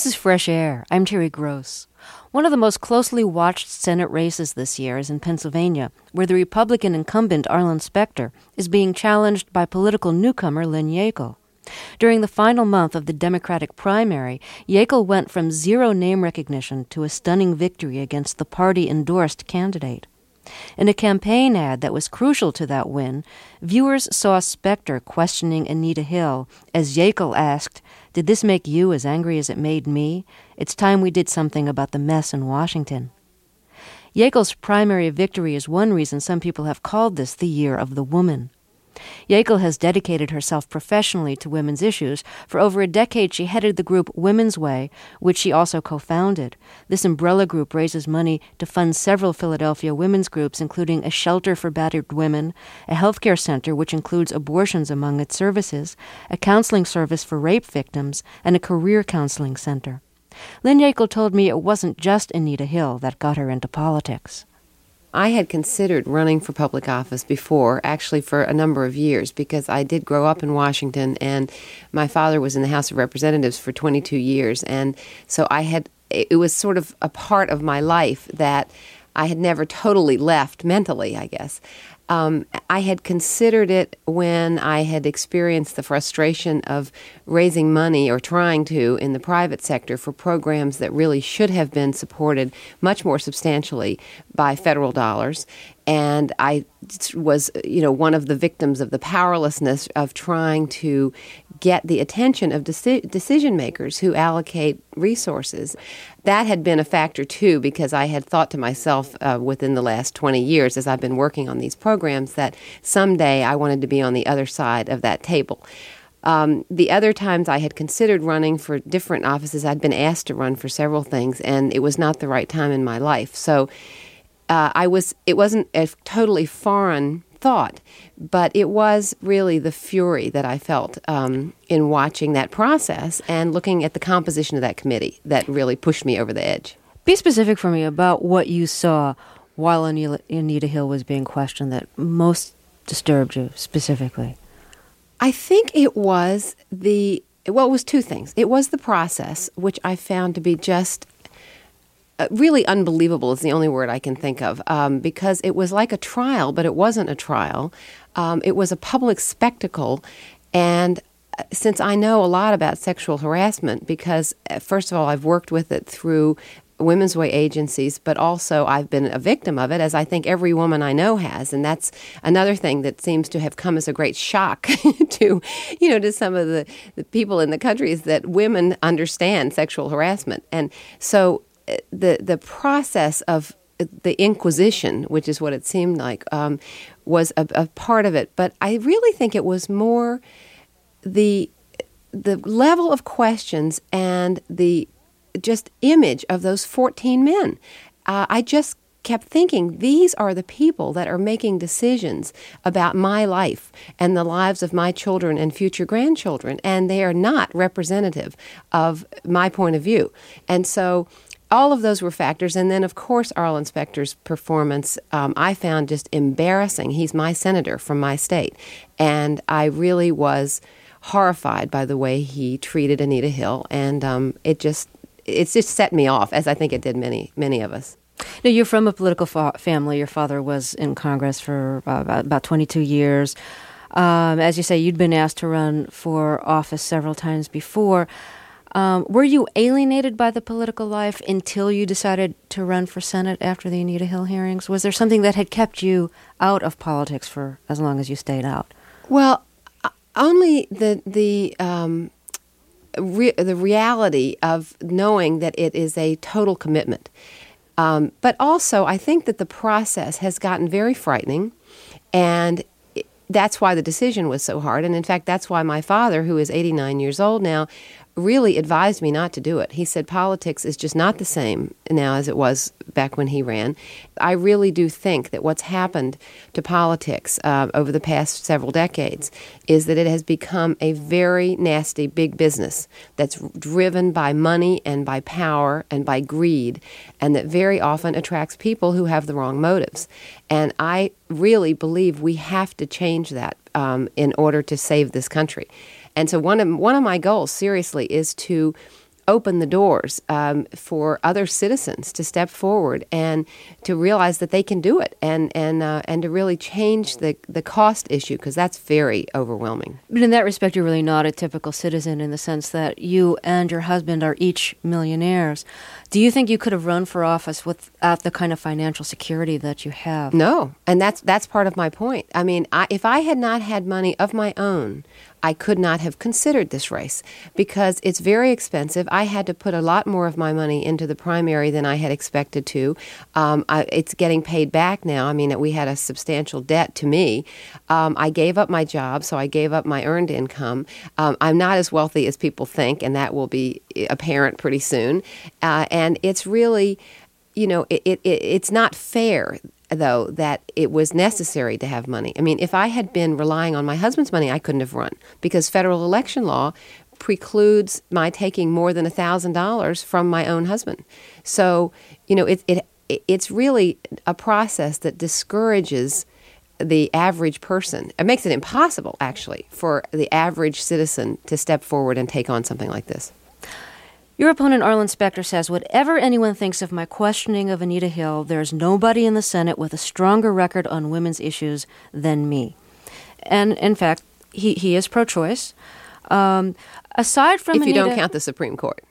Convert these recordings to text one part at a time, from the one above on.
This is Fresh Air. I'm Terry Gross. One of the most closely watched Senate races this year is in Pennsylvania, where the Republican incumbent Arlen Specter is being challenged by political newcomer Lynn Yackel. During the final month of the Democratic primary, Yackel went from zero name recognition to a stunning victory against the party-endorsed candidate. In a campaign ad that was crucial to that win, viewers saw Specter questioning Anita Hill as Yackel asked, "Did this make you as angry as it made me? It's time we did something about the mess in Washington." Yackel's primary victory is one reason some people have called this the Year of the Woman. Yackel has dedicated herself professionally to women's issues. For over a decade, she headed the group Women's Way, which she also co-founded. This umbrella group raises money to fund several Philadelphia women's groups, including a shelter for battered women, a healthcare center which includes abortions among its services, a counseling service for rape victims, and a career counseling center. Lynn Yackel told me it wasn't just Anita Hill that got her into politics. I had considered running for public office before, actually for a number of years, because I did grow up in Washington, and my father was in the House of Representatives for 22 years, and so it was sort of a part of my life that I had never totally left mentally, I guess. I had considered it when I had experienced the frustration of raising money or trying to in the private sector for programs that really should have been supported much more substantially by federal dollars. And I was, one of the victims of the powerlessness of trying to get the attention of decision makers who allocate resources. That had been a factor, too, because I had thought to myself within the last 20 years as I've been working on these programs that someday I wanted to be on the other side of that table. The other times I had considered running for different offices, I'd been asked to run for several things, and it was not the right time in my life. So it wasn't a totally foreign thought, but it was really the fury that I felt in watching that process and looking at the composition of that committee that really pushed me over the edge. Be specific for me about what you saw while Anita Hill was being questioned that most disturbed you specifically. I think it was it was two things. It was the process, which I found to be just really unbelievable is the only word I can think of, because it was like a trial, but it wasn't a trial. It was a public spectacle, and since I know a lot about sexual harassment, because first of all, I've worked with it through Women's Way agencies, but also I've been a victim of it, as I think every woman I know has, and that's another thing that seems to have come as a great shock to some of the people in the country, is that women understand sexual harassment, and so the process of the Inquisition, which is what it seemed like, was a part of it. But I really think it was more the level of questions and the just image of those 14 men. I just kept thinking, these are the people that are making decisions about my life and the lives of my children and future grandchildren, and they are not representative of my point of view. And so all of those were factors. And then, of course, Arlen Specter's performance, I found just embarrassing. He's my senator from my state. And I really was horrified by the way he treated Anita Hill. And it just set me off, as I think it did many of us. Now, you're from a political family. Your father was in Congress for about 22 years. As you say, you'd been asked to run for office several times before. Were you alienated by the political life until you decided to run for Senate after the Anita Hill hearings? Was there something that had kept you out of politics for as long as you stayed out? Well, only the reality of knowing that it is a total commitment. But also, I think that the process has gotten very frightening, and that's why the decision was so hard. And in fact, that's why my father, who is 89 years old now, really advised me not to do it. He said politics is just not the same now as it was back when he ran. I really do think that what's happened to politics over the past several decades is that it has become a very nasty big business that's driven by money and by power and by greed, and that very often attracts people who have the wrong motives. And I really believe we have to change that in order to save this country. And so one of my goals, seriously, is to open the doors for other citizens to step forward and to realize that they can do it, and to really change the cost issue, because that's very overwhelming. But in that respect, you're really not a typical citizen in the sense that you and your husband are each millionaires. Do you think you could have run for office without the kind of financial security that you have? No, and that's part of my point. I mean, if I had not had money of my own, I could not have considered this race because it's very expensive. I had to put a lot more of my money into the primary than I had expected to. It's getting paid back now. I mean, we had a substantial debt to me. I gave up my job, so I gave up my earned income. I'm not as wealthy as people think, and that will be apparent pretty soon. And it's really, it's not fair, though, that it was necessary to have money. I mean, if I had been relying on my husband's money, I couldn't have run because federal election law precludes my taking more than $1,000 from my own husband. So, it's really a process that discourages the average person. It makes it impossible, actually, for the average citizen to step forward and take on something like this. Your opponent, Arlen Specter, says, whatever anyone thinks of my questioning of Anita Hill, there's nobody in the Senate with a stronger record on women's issues than me. And, in fact, he is pro-choice. Aside from If you Anita, don't count the Supreme Court.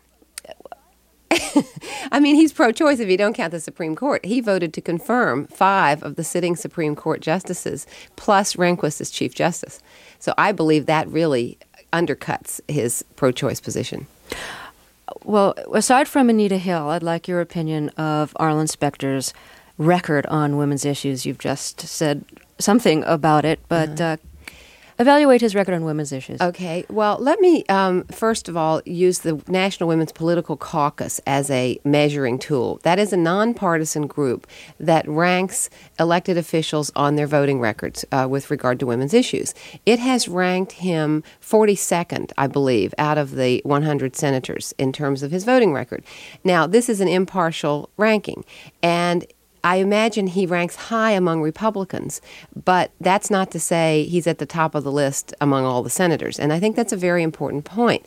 I mean, he's pro-choice if you don't count the Supreme Court. He voted to confirm 5 of the sitting Supreme Court justices, plus Rehnquist as Chief Justice. So I believe that really undercuts his pro-choice position. Well, aside from Anita Hill, I'd like your opinion of Arlen Specter's record on women's issues. You've just said something about it, but evaluate his record on women's issues. Okay. Well, let me, first of all, use the National Women's Political Caucus as a measuring tool. That is a nonpartisan group that ranks elected officials on their voting records with regard to women's issues. It has ranked him 42nd, I believe, out of the 100 senators in terms of his voting record. Now, this is an impartial ranking, and I imagine he ranks high among Republicans, but that's not to say he's at the top of the list among all the senators. And I think that's a very important point.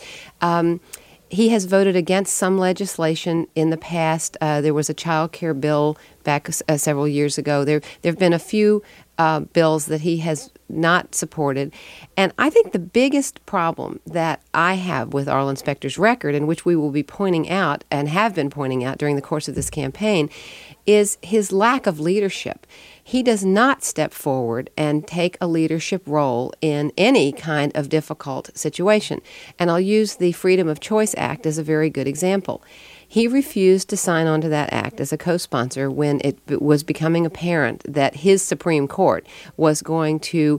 He has voted against some legislation in the past. There was a child care bill back several years ago. There have been a few bills that he has not supported. And I think the biggest problem that I have with Arlen Specter's record, and which we will be pointing out and have been pointing out during the course of this campaign, is his lack of leadership. He does not step forward and take a leadership role in any kind of difficult situation. And I'll use the Freedom of Choice Act as a very good example. He refused to sign on to that act as a co-sponsor when it was becoming apparent that his Supreme Court was going to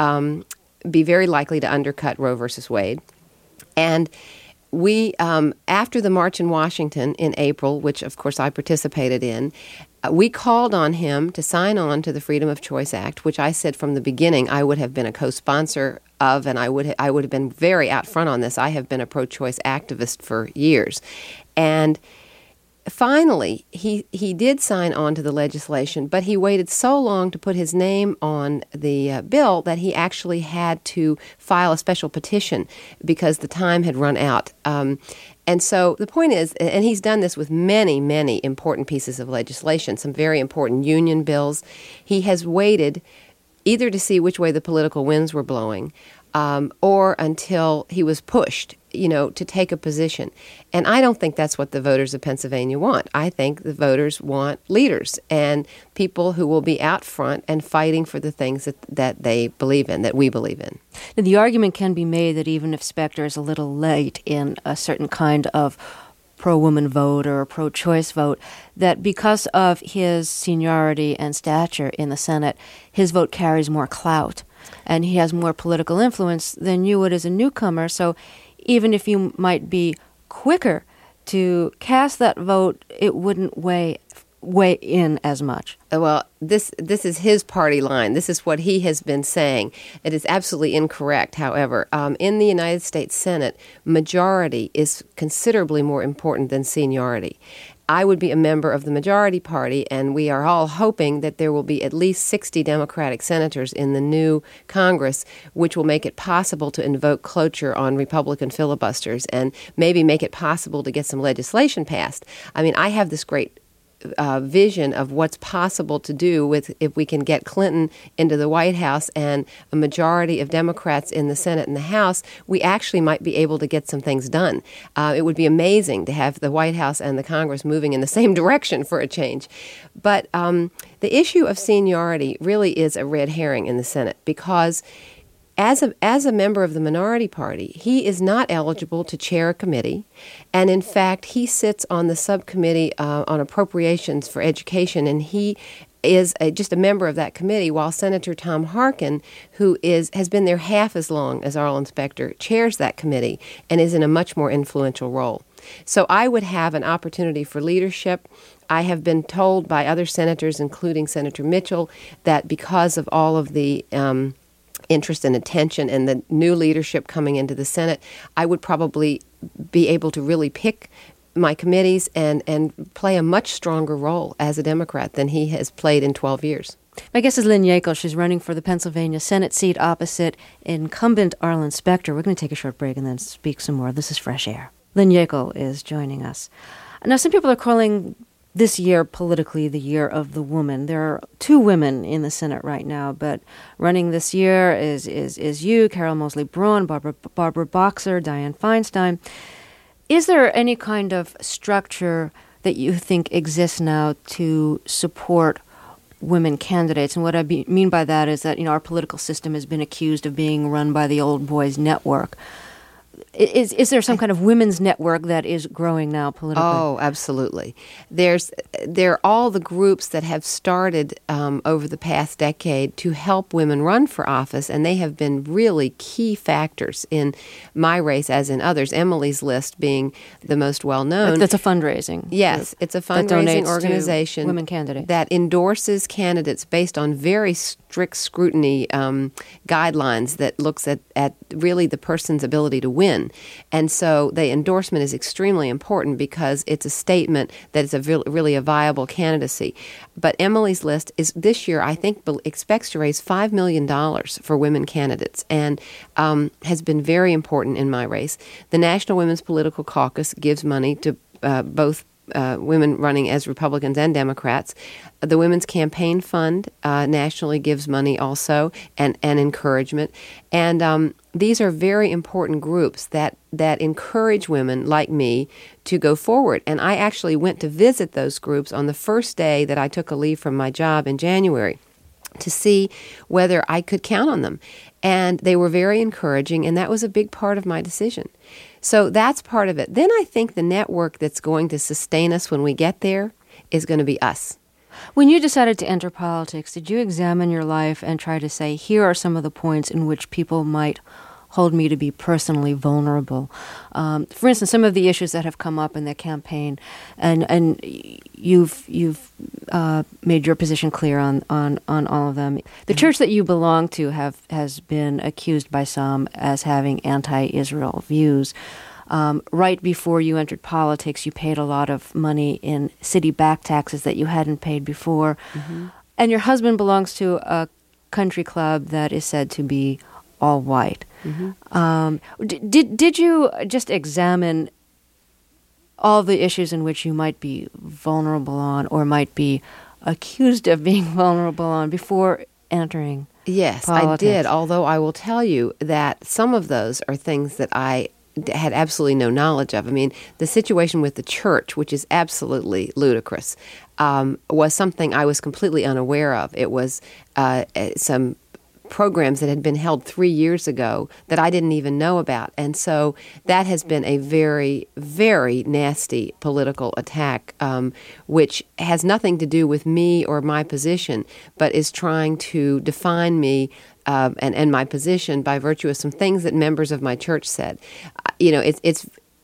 be very likely to undercut Roe versus Wade. And we, after the march in Washington in April, which of course I participated in, we called on him to sign on to the Freedom of Choice Act, which I said from the beginning I would have been a co-sponsor of, and I would have been very out front on this. I have been a pro-choice activist for years. And finally, he did sign on to the legislation, but he waited so long to put his name on the bill that he actually had to file a special petition because the time had run out. And so the point is, and he's done this with many, many important pieces of legislation, some very important union bills. He has waited either to see which way the political winds were blowing or until he was pushed, to take a position. And I don't think that's what the voters of Pennsylvania want. I think the voters want leaders and people who will be out front and fighting for the things that they believe in, that we believe in. Now, the argument can be made that even if Specter is a little late in a certain kind of pro-woman vote or a pro-choice vote, that because of his seniority and stature in the Senate, his vote carries more clout and he has more political influence than you would as a newcomer. So even if you might be quicker to cast that vote, it wouldn't weigh weigh in as much? Well, this is his party line. This is what he has been saying. It is absolutely incorrect, however. In the United States Senate, majority is considerably more important than seniority. I would be a member of the majority party, and we are all hoping that there will be at least 60 Democratic senators in the new Congress, which will make it possible to invoke cloture on Republican filibusters and maybe make it possible to get some legislation passed. I mean, I have this great vision of what's possible to do with if we can get Clinton into the White House and a majority of Democrats in the Senate and the House, we actually might be able to get some things done. It would be amazing to have the White House and the Congress moving in the same direction for a change. But the issue of seniority really is a red herring in the Senate because as a member of the minority party, he is not eligible to chair a committee. And in fact, he sits on the subcommittee on appropriations for education, and he is just a member of that committee, while Senator Tom Harkin, who has been there half as long as Arlen Specter, chairs that committee and is in a much more influential role. So I would have an opportunity for leadership. I have been told by other senators, including Senator Mitchell, that because of all of the interest and attention and the new leadership coming into the Senate, I would probably be able to really pick my committees and play a much stronger role as a Democrat than he has played in 12 years. My guest is Lynn Yackel. She's running for the Pennsylvania Senate seat opposite incumbent Arlen Specter. We're going to take a short break and then speak some more. This is Fresh Air. Lynn Yackel is joining us. Now, some people are calling this year politically the year of the woman. There are 2 women in the Senate right now, but running this year is you, Carol Moseley Braun, Barbara Boxer, Dianne Feinstein. Is there any kind of structure that you think exists now to support women candidates? And what I mean by that is that, our political system has been accused of being run by the old boys network. Is there some kind of women's network that is growing now politically? Oh, absolutely. There are all the groups that have started over the past decade to help women run for office, and they have been really key factors in my race as in others, Emily's List being the most well-known. That's a fundraising. Yes, it's a fundraising organization women candidates that endorses candidates based on very strict scrutiny guidelines that looks at really the person's ability to win. And so the endorsement is extremely important because it's a statement that it's really a viable candidacy. But Emily's List is this year, I think, expects to raise $5 million for women candidates and has been very important in my race. The National Women's Political Caucus gives money to both women running as Republicans and Democrats. The Women's Campaign Fund nationally gives money also and encouragement. And these are very important groups that encourage women like me to go forward. And I actually went to visit those groups on the first day that I took a leave from my job in January to see whether I could count on them. And they were very encouraging, and that was a big part of my decision. So that's part of it. Then I think the network that's going to sustain us when we get there is going to be us. When you decided to enter politics, did you examine your life and try to say, here are some of the points in which people might hold me to be personally vulnerable? For instance, some of the issues that have come up in the campaign, and you've made your position clear on all of them. The church that you belong to has been accused by some as having anti-Israel views. Right before you entered politics, you paid a lot of money in city back taxes that you hadn't paid before. Mm-hmm. And your husband belongs to a country club that is said to be all white. Mm-hmm. Did you just examine all the issues in which you might be vulnerable on or might be accused of being vulnerable on before entering Yes, politics? I did, although I will tell you that some of those are things that I had absolutely no knowledge of. I mean, the situation with the church, which is absolutely ludicrous, was something I was completely unaware of. It was some programs that had been held 3 years ago that I didn't even know about. And so that has been a very, very nasty political attack, which has nothing to do with me or my position, but is trying to define me and my position by virtue of some things that members of my church said. It's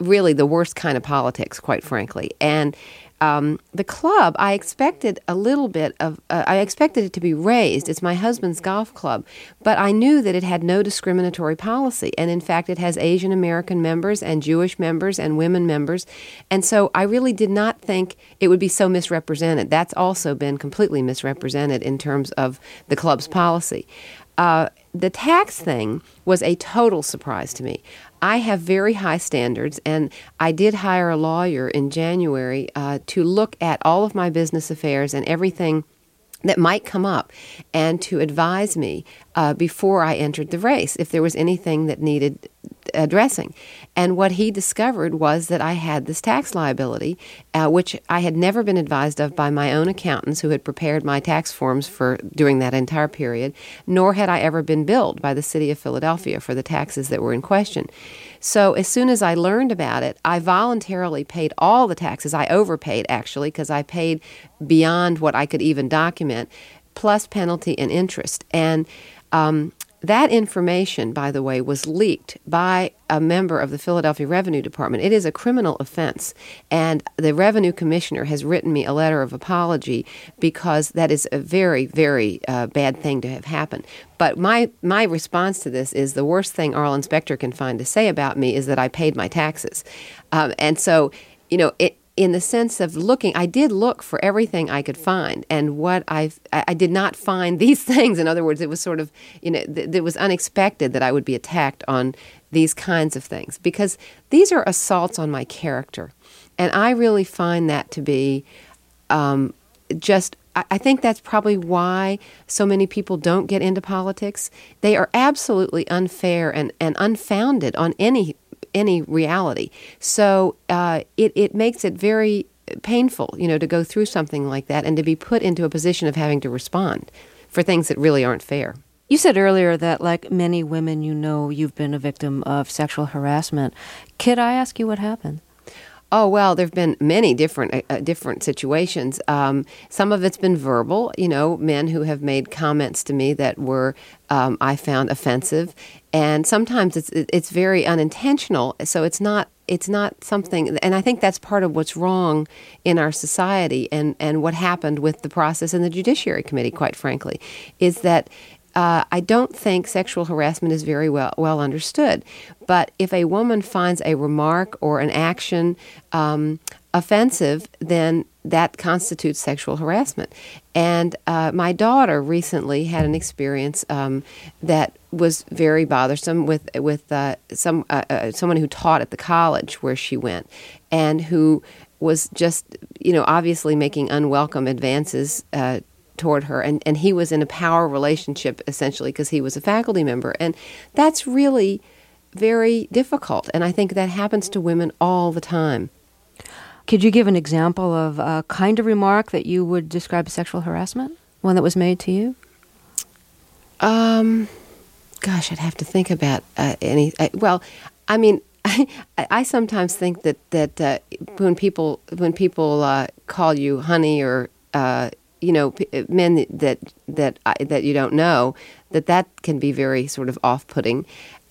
really the worst kind of politics, quite frankly. And the club, I expected a little bit of, I expected it to be raised. It's my husband's golf club, but I knew that it had no discriminatory policy. And in fact, it has Asian American members and Jewish members and women members. And so I really did not think it would be so misrepresented. That's also been completely misrepresented in terms of the club's policy. The tax thing was a total surprise to me. I have very high standards, and I did hire a lawyer in January to look at all of my business affairs and everything that might come up, and to advise me before I entered the race if there was anything that needed addressing. And what he discovered was that I had this tax liability, which I had never been advised of by my own accountants who had prepared my tax forms for during that entire period, nor had I ever been billed by the city of Philadelphia for the taxes that were in question. So as soon as I learned about it, I voluntarily paid all the taxes. I overpaid, actually, because I paid beyond what I could even document, plus penalty and interest. And that information, by the way, was leaked by a member of the Philadelphia Revenue Department. It is a criminal offense, and the Revenue Commissioner has written me a letter of apology because that is a very, very bad thing to have happened. But my response to this is the worst thing Arlen Specter can find to say about me is that I paid my taxes. And so, in the sense of looking, I did look for everything I could find, and what I did not find these things. In other words, it was sort of, it was unexpected that I would be attacked on these kinds of things, because these are assaults on my character, and I really find that to be I think that's probably why so many people don't get into politics. They are absolutely unfair and unfounded on any reality. So it makes it very painful, to go through something like that and to be put into a position of having to respond for things that really aren't fair. You said earlier that, like many women, you've been a victim of sexual harassment. Could I ask you what happened? Oh, well, there have been many different situations. Some of it's been verbal, men who have made comments to me that were, I found offensive. And sometimes it's very unintentional, so it's not something, and I think that's part of what's wrong in our society and what happened with the process in the Judiciary Committee, quite frankly, is that I don't think sexual harassment is very well understood. But if a woman finds a remark or an action offensive, then that constitutes sexual harassment. And my daughter recently had an experience that was very bothersome with someone who taught at the college where she went, and who was just, obviously making unwelcome advances toward her, and he was in a power relationship, essentially, because he was a faculty member. And that's really very difficult, and I think that happens to women all the time. Could you give an example of a kind of remark that you would describe as sexual harassment? One that was made to you? Gosh, I'd have to think about any. Well, I mean, I sometimes think that when people call you honey or men that you don't know, that can be very sort of off-putting.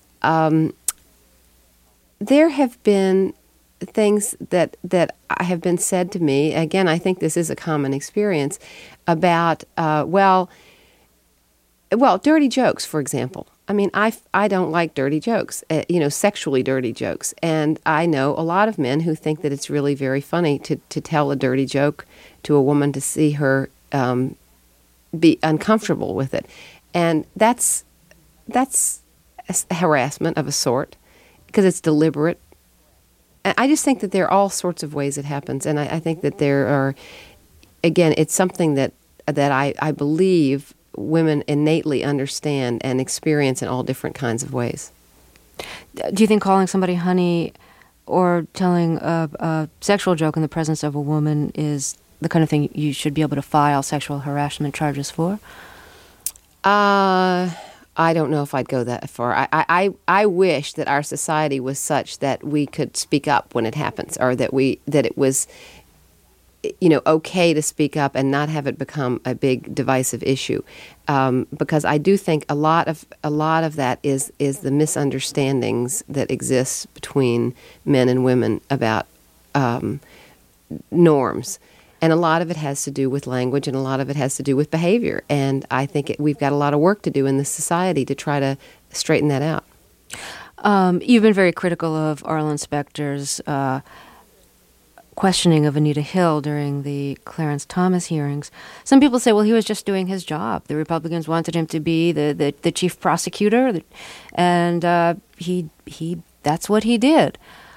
There have been things that have been said to me. Again, I think this is a common experience about dirty jokes, for example. I mean, I don't like dirty jokes, sexually dirty jokes, and I know a lot of men who think that it's really very funny to tell a dirty joke to a woman to see her be uncomfortable with it, and that's harassment of a sort, because it's deliberate. I just think that there are all sorts of ways it happens, and I think that there are, again, it's something that I believe women innately understand and experience in all different kinds of ways. Do you think calling somebody honey or telling a sexual joke in the presence of a woman is the kind of thing you should be able to file sexual harassment charges for? I don't know if I'd go that far. I wish that our society was such that we could speak up when it happens, or that it was okay to speak up and not have it become a big divisive issue, because I do think a lot of that is the misunderstandings that exist between men and women about norms. And a lot of it has to do with language, and a lot of it has to do with behavior. And I think we've got a lot of work to do in this society to try to straighten that out. You've been very critical of Arlen Specter's questioning of Anita Hill during the Clarence Thomas hearings. Some people say, well, he was just doing his job. The Republicans wanted him to be the chief prosecutor, and he that's what he did.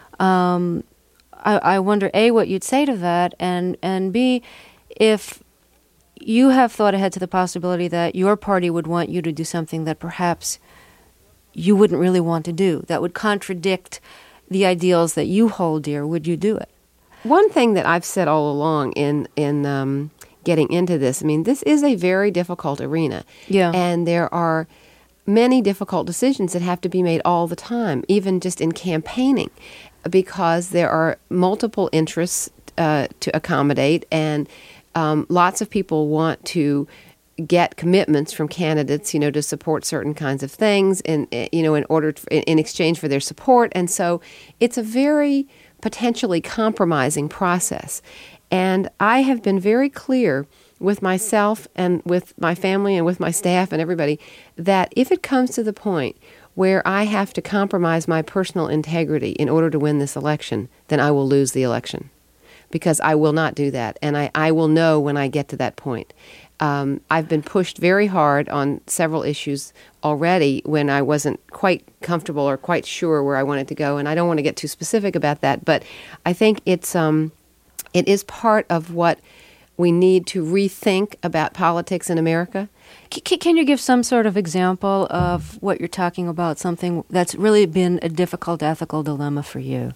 I wonder, A, what you'd say to that, and B, if you have thought ahead to the possibility that your party would want you to do something that perhaps you wouldn't really want to do, that would contradict the ideals that you hold dear, would you do it? One thing that I've said all along in getting into this, I mean, this is a very difficult arena. Yeah. And there are many difficult decisions that have to be made all the time, even just in campaigning, because there are multiple interests to accommodate, and lots of people want to get commitments from candidates, to support certain kinds of things, in exchange for their support, and so it's a very potentially compromising process. And I have been very clear with myself and with my family and with my staff and everybody that if it comes to the point where I have to compromise my personal integrity in order to win this election, then I will lose the election, because I will not do that. And I will know when I get to that point. I've been pushed very hard on several issues already when I wasn't quite comfortable or quite sure where I wanted to go, and I don't want to get too specific about that, but I think it is part of what we need to rethink about politics in America. Can you give some sort of example of what you're talking about, something that's really been a difficult ethical dilemma for you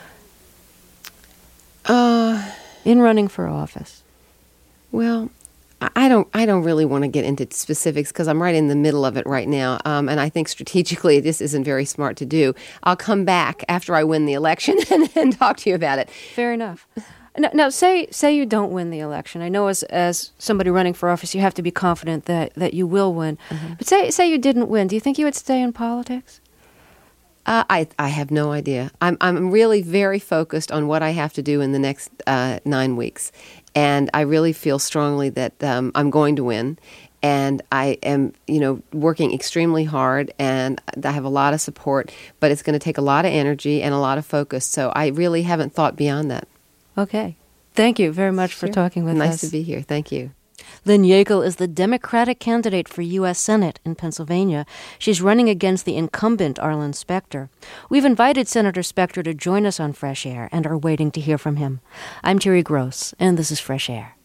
in running for office? Well, I don't really want to get into specifics because I'm right in the middle of it right now, and I think strategically this isn't very smart to do. I'll come back after I win the election and talk to you about it. Fair enough. Now, say you don't win the election. I know as somebody running for office, you have to be confident that you will win. Mm-hmm. But say you didn't win. Do you think you would stay in politics? I have no idea. I'm really very focused on what I have to do in the next 9 weeks. And I really feel strongly that I'm going to win. And I am, working extremely hard, and I have a lot of support. But it's going to take a lot of energy and a lot of focus. So I really haven't thought beyond that. Okay. Thank you very much for talking with us. Nice to be here. Thank you. Lynn Yeakel is the Democratic candidate for U.S. Senate in Pennsylvania. She's running against the incumbent Arlen Specter. We've invited Senator Specter to join us on Fresh Air and are waiting to hear from him. I'm Terry Gross, and this is Fresh Air.